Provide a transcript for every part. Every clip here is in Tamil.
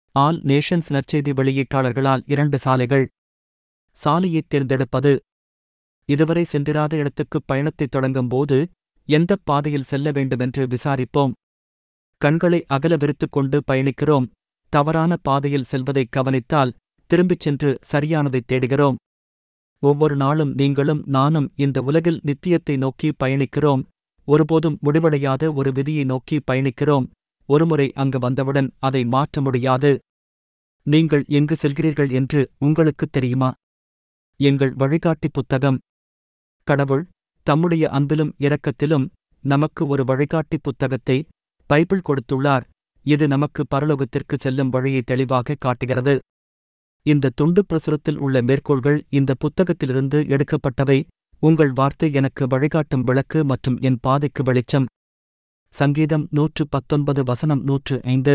ஆல் நேஷன்ஸ் நற்செய்தி வெளியீட்டாளர்களால் 2 சாலைகள். சாலையைத் தேர்ந்தெடுப்பது. இதுவரை சென்றிராத இடத்துக்குப் பயணத்தைத் தொடங்கும்போது எந்தப் பாதையில் செல்ல வேண்டுமென்று விசாரிப்போம். கண்களை அகல விரித்துக் கொண்டு பயணிக்கிறோம். தவறான பாதையில் செல்வதைக் கவனித்தால் திரும்பிச் சென்று சரியானதைத் தேடுகிறோம். ஒவ்வொரு நாளும் நீங்களும் நானும் இந்த உலகில் நித்தியத்தை நோக்கி பயணிக்கிறோம். ஒருபோதும் முடிவடையாத ஒரு விதியை நோக்கி பயணிக்கிறோம். ஒருமுறை அங்கு வந்தவுடன் அதை மாற்ற முடியாது. நீங்கள் எங்கு செல்கிறீர்கள் என்று உங்களுக்குத் தெரியுமா? எங்கள் வழிகாட்டி புத்தகம். கடவுள் தம்முடைய அன்பிலும் இரக்கத்திலும் நமக்கு ஒரு வழிகாட்டி புத்தகத்தை, பைபிள் கொடுத்துள்ளார். இது நமக்கு பரலோகத்திற்கு செல்லும் வழியை தெளிவாக காட்டுகிறது. இந்த துண்டு பிரசுரத்தில் உள்ள மேற்கோள்கள் இந்த புத்தகத்திலிருந்து எடுக்கப்பட்டவை. உங்கள் வார்த்தை எனக்கு வழிகாட்டும் விளக்கு மற்றும் என் பாதைக்கு வெளிச்சம். சங்கீதம் 119 வசனம் 105.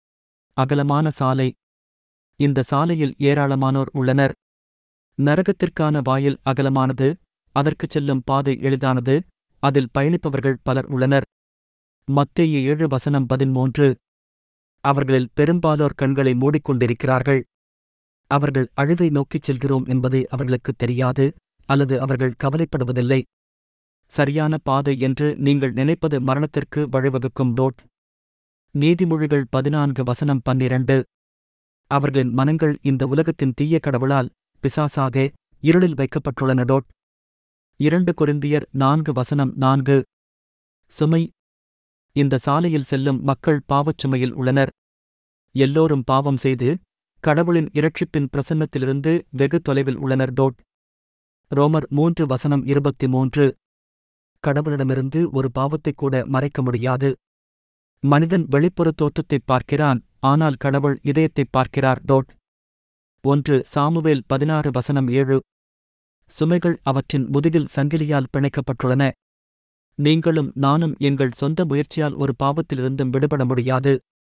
அகலமான சாலை. இந்த சாலையில் ஏராளமானோர் உள்ளனர். நரகத்திற்கான வாயில் அகலமானது, அதற்குச் செல்லும் பாதை எளிதானது, அதில் பயணிப்பவர்கள் பலர் உள்ளனர். மத்தேயு 7 வசனம் 13. அவர்களில் பெரும்பாலோர் கண்களை மூடிக்கொண்டிருக்கிறார்கள். அவர்கள் அழிவை நோக்கிச் செல்கிறோம் என்பது அவர்களுக்குத் தெரியாது, அல்லது அவர்கள் கவலைப்படுவதில்லை. சரியான பாதை என்று நீங்கள் நினைப்பது மரணத்திற்கு வழிவகுக்கும் ரோட். நீதிமொழிகள் 14 வசனம் 12. அவர்களின் மனங்கள் இந்த உலகத்தின் தீய கடவுளால், பிசாசாக, இருளில் வைக்கப்பட்டுள்ளன. டோட். 2 கொரிந்தியர் 4 வசனம் 4. சுமை. இந்த சாலையில் செல்லும் மக்கள் பாவச்சுமையில் உள்ளனர். எல்லோரும் பாவம் செய்து கடவுளின் இரட்சிப்பின் பிரசன்னத்திலிருந்து வெகு தொலைவில் உள்ளனர். டோட். ரோமர் 3 வசனம் 23. கடவுளிடமிருந்து ஒரு பாவத்தைக் கூட மறைக்க முடியாது. மனிதன் வெளிப்புற தோற்றத்தைப் பார்க்கிறான், ஆனால் கடவுள் இதயத்தைப் பார்க்கிறார். டோட். 1 சாமுவேல் 16 வசனம் 7. சுமைகள் அவற்றின் முதுகில் சங்கிலியால் பிணைக்கப்பட்டுள்ளன. நீங்களும் நானும் எங்கள் சொந்த முயற்சியால் ஒரு பாவத்திலிருந்தும் விடுபட முடியாது.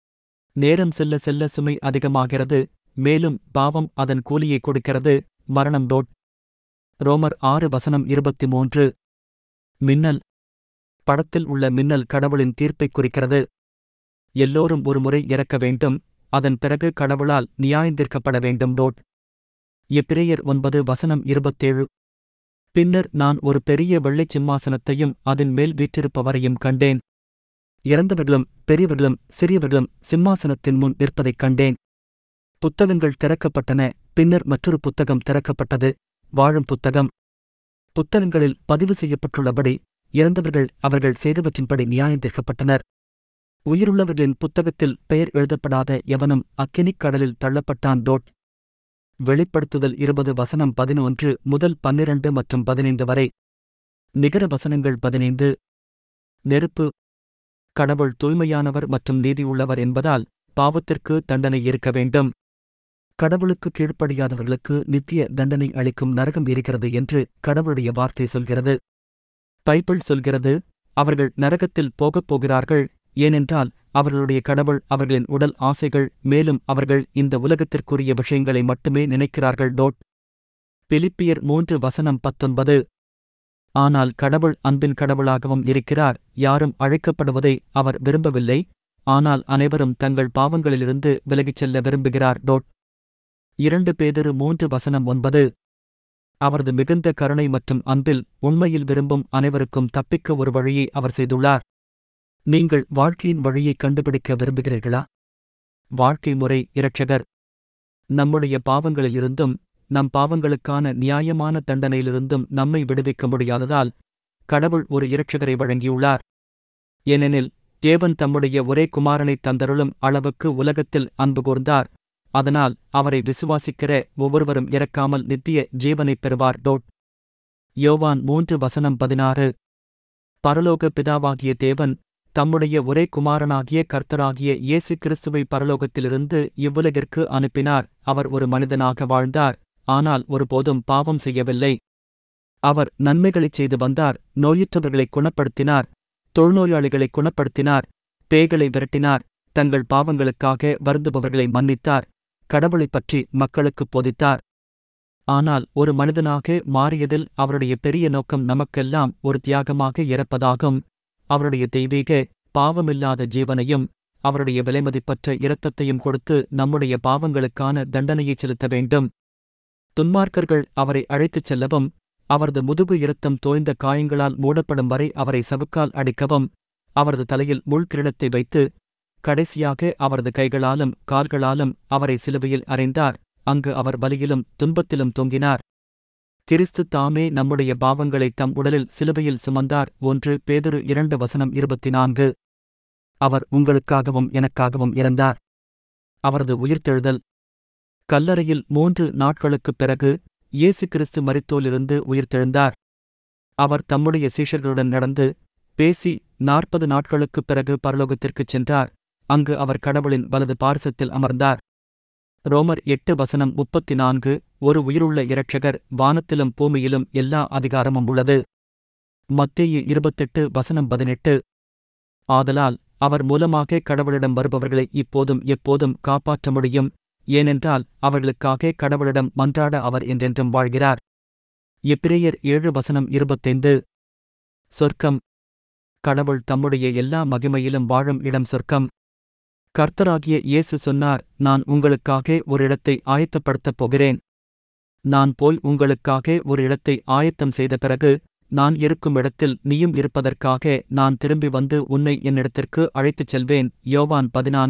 நேரம் செல்ல செல்ல சுமை அதிகமாகிறது, மேலும் பாவம் அதன் கூலியை கொடுக்கிறது, மரணம். டோட். ரோமர் 6 வசனம் 23. மின்னல். படத்தில் உள்ள மின்னல் கடவுளின் தீர்ப்பைக் குறிக்கிறது. எல்லோரும் ஒருமுறை இறக்க வேண்டும், அதன் பிறகு கடவுளால் நியாயந்தீர்க்கப்பட வேண்டும். டோட். எபிரேயர் 9 வசனம் 27. பின்னர் நான் ஒரு பெரிய வெள்ளைச் சிம்மாசனத்தையும் அதன் மேல் வீற்றிருப்பவரையும் கண்டேன். இறந்தவர்களும் பெரியவர்களும் சிறியவர்களும் சிம்மாசனத்தின் முன் நிற்பதைக் கண்டேன். புத்தகங்கள் திறக்கப்பட்டன. பின்னர் மற்றொரு புத்தகம் திறக்கப்பட்டது, வாழும் புத்தகம். புத்தகங்களில் பதிவு செய்யப்பட்டுள்ளபடி இறந்தவர்கள் அவர்கள் செய்தவற்றின்படி நியாயந்தீர்க்கப்பட்டனர். உயிருள்ளவர்களின் புத்தகத்தில் பெயர் எழுதப்படாத எவனும் அக்கினிக் கடலில் தள்ளப்பட்டான். டோட். வெளிப்படுத்துதல் 20 வசனம் 11 முதல் 12 மற்றும் 15 வரை. நிகர வசனங்கள் 15. நெருப்பு. கடவுள் தூய்மையானவர் மற்றும் நீதியுள்ளவர் என்பதால் பாவத்திற்கு தண்டனை இருக்க வேண்டும். கடவுளுக்கு கீழ்ப்படியாதவர்களுக்கு நித்திய தண்டனை அளிக்கும் நரகம் இருக்கிறது என்று கடவுளுடைய வார்த்தை சொல்கிறது. பைபிள் சொல்கிறது, அவர்கள் நரகத்தில் போகப் போகிறார்கள், ஏனென்றால் அவர்களுடைய கடவுள் அவர்களின் உடல் ஆசைகள், மேலும் அவர்கள் இந்த உலகத்திற்குரிய விஷயங்களை மட்டுமே நினைக்கிறார்கள். டோட். பிலிப்பியர் 3 வசனம் 19. ஆனால் கடவுள் அன்பின் கடவுளாகவும் இருக்கிறார், யாரும் அழைக்கப்படுவதை அவர் விரும்பவில்லை, ஆனால் அனைவரும் தங்கள் பாவங்களிலிருந்து விலகிச் செல்ல விரும்புகிறார். டோட். 2 பேதுரு 3 வசனம் 9. அவரது மிகுந்த கருணை மற்றும் அன்பில் உண்மையில் விரும்பும் அனைவருக்கும் தப்பிக்க ஒரு வழியை அவர் செய்துள்ளார். நீங்கள் வாழ்க்கையின் வழியைக் கண்டுபிடிக்க விரும்புகிறீர்களா? வாழ்க்கை முறை இரட்சகர். நம்முடைய பாவங்களிலிருந்தும் நம் பாவங்களுக்கான நியாயமான தண்டனையிலிருந்தும் நம்மை விடுவிக்க முடியாததால் கடவுள் ஒரு இரட்சகரை வழங்கியுள்ளார். ஏனெனில் தேவன் தம்முடைய ஒரே குமாரனைத் தந்தருளும் அளவுக்கு உலகத்தில் அன்பு கூர்ந்தார். அதனால் அவரை விசுவாசிக்கிற ஒவ்வொருவரும் இறக்காமல் நித்திய ஜீவனைப் பெறுவார். டோட். யோவான் 3 வசனம் 16. பரலோக பிதாவாகிய தேவன் தம்முடைய ஒரே குமாரனாகிய கர்த்தராகிய இயேசு கிறிஸ்துவை பரலோகத்திலிருந்து இவ்வுலகிற்கு அனுப்பினார். அவர் ஒரு மனிதனாக வாழ்ந்தார், ஆனால் ஒருபோதும் பாவம் செய்யவில்லை. அவர் நன்மைகளைச் செய்து வந்தார். நோயுற்றவர்களைக் குணப்படுத்தினார், தொழுநோயாளிகளைக் குணப்படுத்தினார், பேய்களை விரட்டினார், தங்கள் பாவங்களுக்காக வருந்துபவர்களை மன்னித்தார், கடவுளைப் பற்றி மக்களுக்குப் போதித்தார். ஆனால் ஒரு மனிதனாக மாறியதில் அவருடைய பெரிய நோக்கம் நமக்கெல்லாம் ஒரு தியாகமாக இறப்பதாகும். அவருடைய தெய்வீக பாவமில்லாத ஜீவனையும் அவருடைய விலைமதிப்பற்ற இரத்தத்தையும் கொடுத்து நம்முடைய பாவங்களுக்கான தண்டனையைச் செலுத்த வேண்டும். துன்மார்க்கர்கள் அவரை அழைத்துச் செல்லவும், அவரது முதுகு இரத்தம் தோய்ந்த காயங்களால் மூடப்படும் வரை அவரை சவுக்கால் அடிக்கவும், அவரது தலையில் முள்கிரீடத்தை வைத்து, கடைசியாக அவரது கைகளாலும் கால்களாலும் அவரை சிலுவையில் அறைந்தார். அங்கு அவர் வலியிலும் துன்பத்திலும் தொங்கினார். கிறிஸ்து தாமே நம்முடைய பாவங்களை தம் உடலில் சிலுவையில் சுமந்தார். 1 பேதுரு 2:24. அவர் உங்களுக்காகவும் எனக்காகவும் இறந்தார். அவரது உயிர்த்தெழுதல். கல்லறையில் 3 நாட்களுக்குப் பிறகு இயேசு கிறிஸ்து மரித்தோரிலிருந்து உயிர்த்தெழுந்தார். அவர் தம்முடைய சீஷர்களுடன் நடந்து பேசி 40 நாட்களுக்குப் பிறகு பரலோகத்திற்குச் சென்றார். அங்கு அவர் கடவுளின் வலது பார்சத்தில் அமர்ந்தார். ரோமர் 8:34. ஒரு உயிருள்ள இரட்சகர் வானத்திலும் பூமியிலும் எல்லா அதிகாரமும் உள்ளது. மத்தேயு 28:18. ஆதலால் அவர் மூலமாக கடவுளிடம் வருபவர்களை இப்போதும் எப்போதும் காப்பாற்ற முடியும். ஏனென்றால் அவர்களுக்காக கடவுளிடம் மன்றாட அவர் என்றென்றும் வாழ்கிறார். எபிரேயர் 7:25. சொர்க்கம். கடவுள் தம்முடைய எல்லா மகிமையிலும் வாழும் இடம் சொர்க்கம். கர்த்தராகிய இயேசு சொன்னார், நான் உங்களுக்காக ஒரு இடத்தை ஆயத்தப்படுத்தப் போகிறேன். நான் போய் உங்களுக்காக ஒரு இடத்தை ஆயத்தம் செய்த பிறகு, நான் இருக்கும் இடத்தில் நீயும் இருப்பதற்காக நான் திரும்பி வந்து உன்னை என்னிடத்திற்கு அழைத்துச் செல்வேன். யோவான்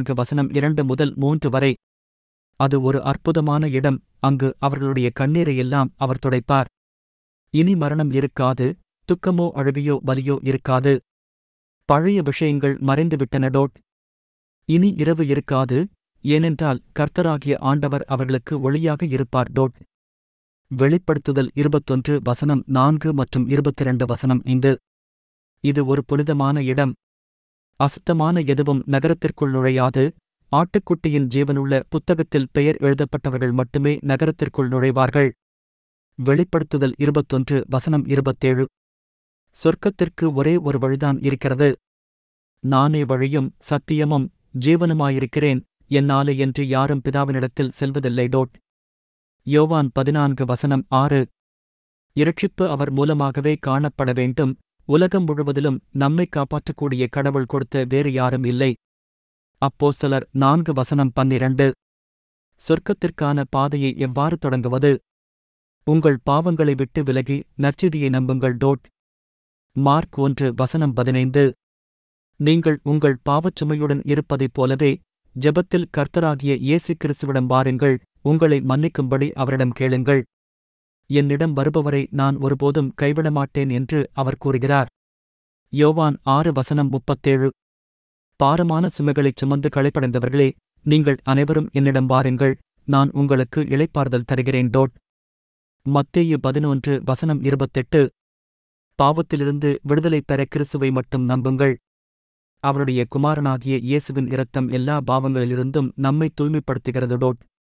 14:2-3 வரை. அது ஒரு அற்புதமான இடம். அங்கு அவர்களுடைய கண்ணீரையெல்லாம் அவர் துடைப்பார். இனி மரணம் இருக்காது, துக்கமோ அழுகையோ வலியோ இருக்காது. பழைய விஷயங்கள் மறைந்துவிட்டன. இனி இரவு இருக்காது, ஏனென்றால் கர்த்தராகிய ஆண்டவர் அவர்களுக்கு ஒளியாக இருப்பார். வெளிப்படுத்துதல் 21:4 மற்றும் 22:5. இது ஒரு புனிதமான இடம். அசுத்தமான எதுவும் நகரத்திற்குள் நுழையாது. ஆட்டுக்குட்டியின் ஜீவனுள்ள புத்தகத்தில் பெயர் எழுதப்பட்டவர்கள் மட்டுமே நகரத்திற்குள் நுழைவார்கள். வெளிப்படுத்துதல் 21:27. சொர்க்கத்திற்கு ஒரே ஒரு வழிதான் இருக்கிறது. நானே வழியும் சத்தியமும் ஜீவனுமாயிருக்கிறேன், என்னாலே என்று யாரும் பிதாவினிடத்தில் செல்வதில்லை. யோவான் 14:6. இரட்சிப்பு அவர் மூலமாகவே காணப்பட வேண்டும். உலகம் முழுவதிலும் நம்மை காப்பாற்றக்கூடிய கடவுள் கொடுத்த வேறு யாரும் இல்லை. அப்போஸ்தலர் 4:12. சொர்க்கத்திற்கான பாதையை எவ்வாறு தொடங்குவது? உங்கள் பாவங்களை விட்டு விலகி நற்செய்தியை நம்புங்கள். மார்க் 1:15. நீங்கள் உங்கள் பாவச்சுமையுடன் இருப்பதைப் போலவே ஜெபத்தில் கர்த்தராகிய இயேசு கிறிஸ்துவிடம் வாருங்கள். உங்களை மன்னிக்கும்படி அவரிடம் கேளுங்கள். என்னிடம் வருபவரை நான் ஒருபோதும் கைவிடமாட்டேன் என்று அவர் கூறுகிறார். யோவான் 6:37. பாரமான சுமைகளைச் சுமந்து களைப்படைந்தவர்களே, நீங்கள் அனைவரும் என்னிடம் வாருங்கள், நான் உங்களுக்கு இளைப்பாறுதல் தருகிறேன். மத்தேயு 11:28. பாவத்திலிருந்து விடுதலை பெற கிறிஸ்துவை மட்டும் நம்புங்கள். அவருடைய குமாரனாகிய இயேசுவின் இரத்தம் எல்லா பாவங்களிலிருந்தும் நம்மை தூய்மைப்படுத்துகிறது.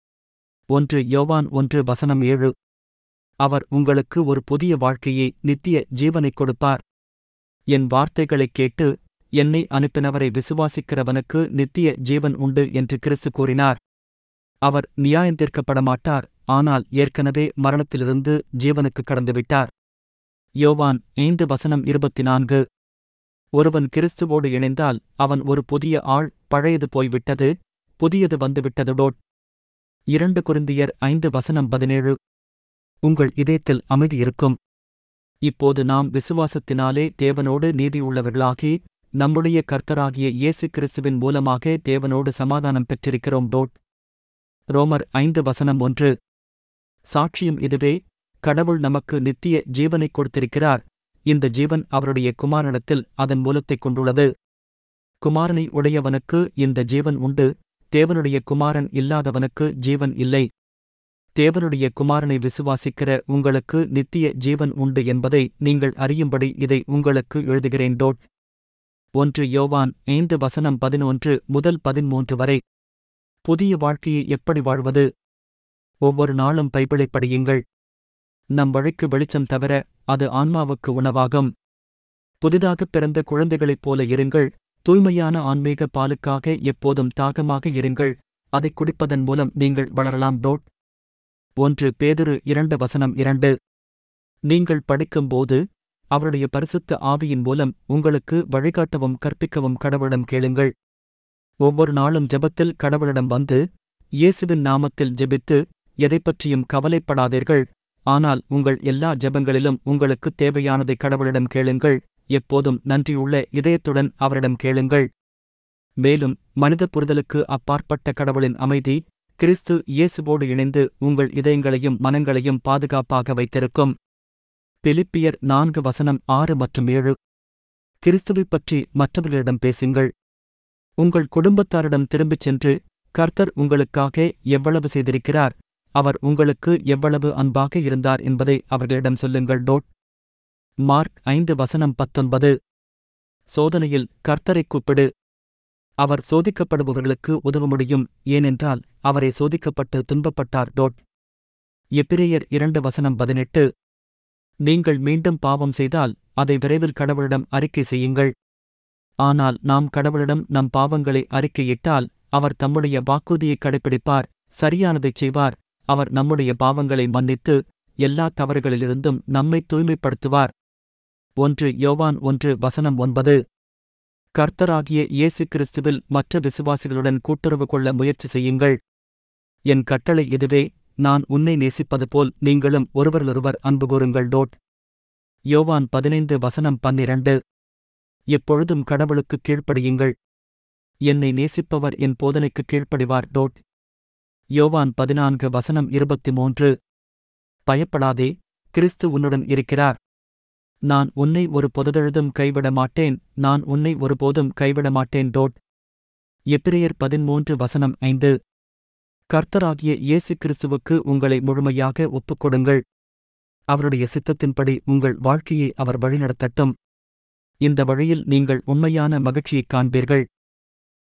1 யோவான் 1:7. அவர் உங்களுக்கு ஒரு புதிய வாழ்க்கையை, நித்திய ஜீவனைக் கொடுப்பார். என் வார்த்தைகளைக் கேட்டு என்னை அனுப்பினவரை விசுவாசிக்கிறவனுக்கு நித்திய ஜீவன் உண்டு என்று கிறிஸ்து கூறினார். அவர் நியாயந்தீர்க்கப்படமாட்டார், ஆனால் ஏற்கனவே மரணத்திலிருந்து ஜீவனுக்கு கடந்துவிட்டார். யோவான் 5:24. ஒருவன் கிறிஸ்துவோடு இணைந்தால் அவன் ஒரு புதிய ஆள், பழையது போய்விட்டது, புதியது வந்துவிட்டது. 2 கொரிந்தியர் 5:17. உங்கள் இதயத்தில் அமைதி இருக்கும். இப்போது நாம் விசுவாசத்தினாலே தேவனோடு நீதியுள்ளவர்களாகி, நம்முடைய கர்த்தராகிய இயேசு கிறிஸ்துவின் மூலமாக தேவனோடு சமாதானம் பெற்றிருக்கிறோம். ரோமர் 5:1. சாட்சியும் இதுவே, கடவுள் நமக்கு நித்திய ஜீவனைக் கொடுத்திருக்கிறார். இந்த ஜீவன் அவருடைய குமாரனிடத்தில் அதன் மூலத்தைக் கொண்டுள்ளது. குமாரனை உடையவனுக்கு இந்த ஜீவன் உண்டு, தேவனுடைய குமாரன் இல்லாதவனுக்கு ஜீவன் இல்லை. தேவனுடைய குமாரனை விசுவாசிக்கிற உங்களுக்கு நித்திய ஜீவன் உண்டு என்பதை நீங்கள் அறியும்படி இதை உங்களுக்கு எழுதுகிறேன். 1 யோவான் 5:11-13 வரை. புதிய வாழ்க்கையை எப்படி வாழ்வது? ஒவ்வொரு நாளும் பைபிளைப் படியுங்கள். நம் வழிக்கு வெளிச்சம் தவிர அது ஆன்மாவுக்கு உணவாகும். புதிதாகப் பிறந்த குழந்தைகளைப் போல இருங்கள். தூய்மையான ஆன்மீக பாலுக்காக எப்போதும் தாகமாக இருங்கள். அதைக் குடிப்பதன் மூலம் நீங்கள் வளரலாம். 1 பேதுரு 2:2. நீங்கள் படிக்கும்போது அவருடைய பரிசுத்த ஆவியின் மூலம் உங்களுக்கு வழிகாட்டவும் கற்பிக்கவும் கடவுளிடம் கேளுங்கள். ஒவ்வொரு நாளும் ஜெபத்தில் கடவுளிடம் வந்து இயேசுவின் நாமத்தில் ஜெபித்து எதைப்பற்றியும் கவலைப்படாதீர்கள். ஆனால் உங்கள் எல்லா ஜெபங்களிலும் உங்களுக்குத் தேவையானதை கடவுளிடம் கேளுங்கள். எப்போதும் நன்றியுள்ள இதயத்துடன் அவரிடம் கேளுங்கள். மேலும் மனித புரிதலுக்கு அப்பாற்பட்ட கடவுளின் அமைதி கிறிஸ்து இயேசுவோடு இணைந்து உங்கள் இதயங்களையும் மனங்களையும் பாதுகாப்பாக வைத்திருக்கும். பிலிப்பியர் 4:6 மற்றும் 7. கிறிஸ்துவைப் பற்றி மற்றவர்களிடம் பேசுங்கள். உங்கள் குடும்பத்தாரிடம் திரும்பிச் சென்று கர்த்தர் உங்களுக்காக எவ்வளவு செய்திருக்கிறார், அவர் உங்களுக்கு எவ்வளவு அன்பாக இருந்தார் என்பதை அவர்களிடம் சொல்லுங்கள். மார்க் 5:19. சோதனையில் கர்த்தரைக் கூப்பிடு. அவர் சோதிக்கப்படுபவர்களுக்கு உதவ முடியும், ஏனென்றால் அவரே சோதிக்கப்பட்டு துன்பப்பட்டார். எபிரேயர் 2:18. நீங்கள் மீண்டும் பாவம் செய்தால் அதை விரைவில் கடவுளிடம் அறிக்கை செய்யுங்கள். ஆனால் நாம் கடவுளிடம் நம் பாவங்களை அறிக்கையிட்டால் அவர் தம்முடைய வாக்குறுதியைக் கடைப்பிடிப்பார், சரியானதைச் செய்வார். அவர் நம்முடைய பாவங்களை மன்னித்து எல்லா தவறுகளிலிருந்தும் நம்மை தூய்மைப்படுத்துவார். 1 யோவான் 1:9. கர்த்தராகிய இயேசு கிறிஸ்துவில் மற்ற விசுவாசிகளுடன் கூட்டுறவு கொள்ள முயற்சி செய்யுங்கள். என் கட்டளை இதுவே, நான் உன்னை நேசிப்பது போல் நீங்களும் ஒருவரிலொருவர் அன்பு கூருங்கள். யோவான் 15:12. எப்பொழுதும் கடவுளுக்குக் கீழ்ப்படியுங்கள். என்னை நேசிப்பவர் என் போதனைக்குக் கீழ்ப்படிவார். யோவான் 14:23. பயப்படாதே, கிறிஸ்து உன்னுடன் இருக்கிறார். நான் உன்னை ஒரு பொழுதெழுதும் கைவிட மாட்டேன், நான் உன்னை ஒருபோதும் கைவிட மாட்டேன். எபிரேயர் 13:5. கர்த்தராகிய இயேசு கிறிஸ்துவுக்கு உங்களை முழுமையாக ஒப்புக்கொடுங்கள். அவருடைய சித்தத்தின்படி உங்கள் வாழ்க்கையை அவர் வழிநடத்தட்டும். இந்த வழியில் நீங்கள் உண்மையான மகிழ்ச்சியைக் காண்பீர்கள்.